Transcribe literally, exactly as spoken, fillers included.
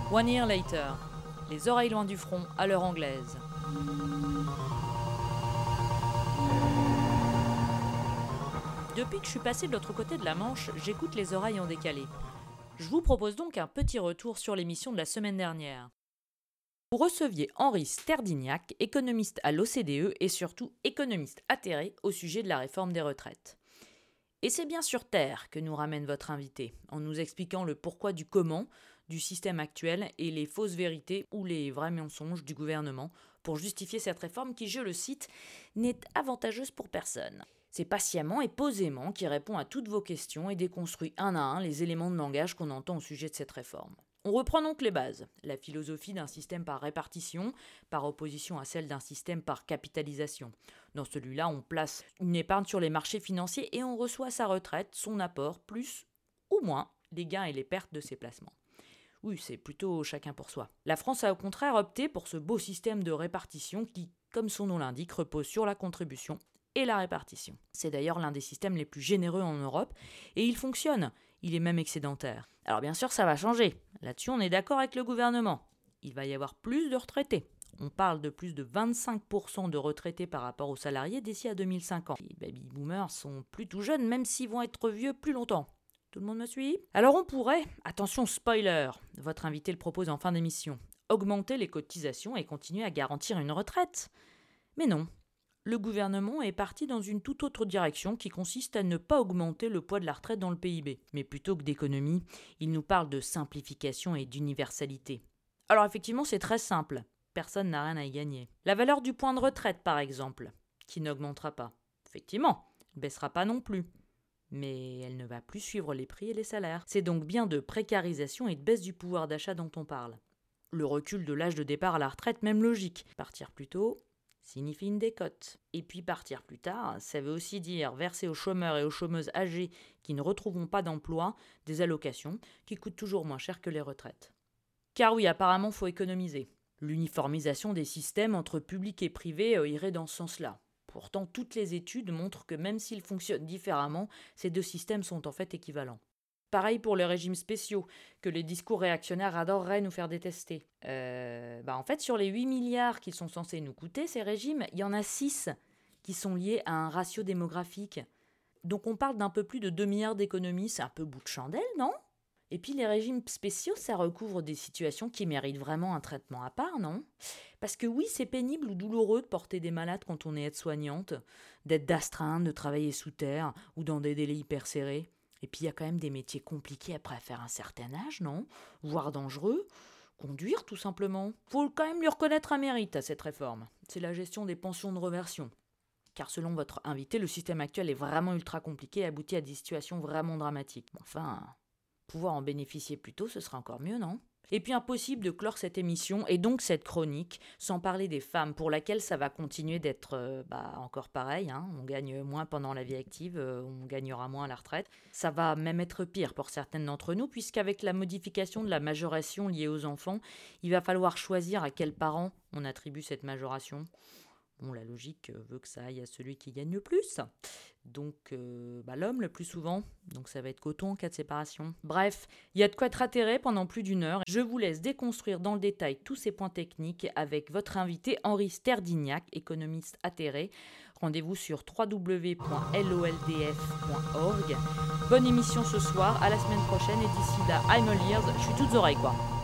One year later, les oreilles loin du front à l'heure anglaise. Depuis que je suis passé de l'autre côté de la Manche, j'écoute les oreilles en décalé. Je vous propose donc un petit retour sur l'émission de la semaine dernière. Vous receviez Henri Sterdyniak, économiste à l'O C D E et surtout économiste atterré au sujet de la réforme des retraites. Et c'est bien sur Terre que nous ramène votre invité, en nous expliquant le pourquoi du comment du système actuel et les fausses vérités ou les vrais mensonges du gouvernement pour justifier cette réforme qui, je le cite, n'est avantageuse pour personne. C'est patiemment et posément qui répond à toutes vos questions et déconstruit un à un les éléments de langage qu'on entend au sujet de cette réforme. On reprend donc les bases, la philosophie d'un système par répartition, par opposition à celle d'un système par capitalisation. Dans celui-là, on place une épargne sur les marchés financiers et on reçoit à sa retraite son apport, plus ou moins les gains et les pertes de ses placements. Oui, c'est plutôt chacun pour soi. La France a au contraire opté pour ce beau système de répartition qui, comme son nom l'indique, repose sur la contribution et la répartition. C'est d'ailleurs l'un des systèmes les plus généreux en Europe et il fonctionne, il est même excédentaire. Alors bien sûr, ça va changer. Là-dessus, on est d'accord avec le gouvernement. Il va y avoir plus de retraités. On parle de plus de vingt-cinq pour cent de retraités par rapport aux salariés d'ici à deux mille cinquante. Les baby-boomers sont plus tout jeunes, même s'ils vont être vieux plus longtemps. Tout le monde me suit ? Alors on pourrait, attention spoiler, votre invité le propose en fin d'émission, augmenter les cotisations et continuer à garantir une retraite. Mais non. Le gouvernement est parti dans une toute autre direction qui consiste à ne pas augmenter le poids de la retraite dans le P I B. Mais plutôt que d'économie, il nous parle de simplification et d'universalité. Alors effectivement, c'est très simple. Personne n'a rien à y gagner. La valeur du point de retraite, par exemple, qui n'augmentera pas. Effectivement, ne baissera pas non plus. Mais elle ne va plus suivre les prix et les salaires. C'est donc bien de précarisation et de baisse du pouvoir d'achat dont on parle. Le recul de l'âge de départ à la retraite, même logique. Partir plus tôt signifie une décote. Et puis partir plus tard, ça veut aussi dire verser aux chômeurs et aux chômeuses âgées qui ne retrouveront pas d'emploi des allocations qui coûtent toujours moins cher que les retraites. Car oui, apparemment, faut économiser. L'uniformisation des systèmes entre public et privé irait dans ce sens-là. Pourtant, toutes les études montrent que même s'ils fonctionnent différemment, ces deux systèmes sont en fait équivalents. Pareil pour les régimes spéciaux, que les discours réactionnaires adoreraient nous faire détester. Euh, bah en fait, sur les huit milliards qu'ils sont censés nous coûter, ces régimes, il y en a six qui sont liés à un ratio démographique. Donc on parle d'un peu plus de deux milliards d'économies, c'est un peu bout de chandelle, non ? Et puis les régimes spéciaux, ça recouvre des situations qui méritent vraiment un traitement à part, non ? Parce que oui, c'est pénible ou douloureux de porter des malades quand on est aide-soignante, d'être d'astreinte, de travailler sous terre ou dans des délais hyper serrés. Et puis il y a quand même des métiers compliqués après faire un certain âge, non ? Voire dangereux. Conduire, tout simplement. Faut quand même lui reconnaître un mérite à cette réforme. C'est la gestion des pensions de réversion. Car selon votre invité, le système actuel est vraiment ultra compliqué et aboutit à des situations vraiment dramatiques. Enfin, pouvoir en bénéficier plus tôt, ce serait encore mieux, non ? Et puis impossible de clore cette émission et donc cette chronique sans parler des femmes pour laquelle ça va continuer d'être euh, bah, encore pareil. Hein. On gagne moins pendant la vie active, euh, on gagnera moins à la retraite. Ça va même être pire pour certaines d'entre nous puisqu'avec la modification de la majoration liée aux enfants, il va falloir choisir à quels parents on attribue cette majoration. Bon, la logique veut que ça aille à celui qui gagne le plus. Donc, euh, bah, l'homme le plus souvent. Donc, ça va être coton en cas de séparation. Bref, il y a de quoi être atterré pendant plus d'une heure. Je vous laisse déconstruire dans le détail tous ces points techniques avec votre invité Henri Sterdyniak, économiste atterré. Rendez-vous sur w w w point loldf point org. Bonne émission ce soir, à la semaine prochaine. Et d'ici là, I'm all ears, je suis toutes oreilles quoi.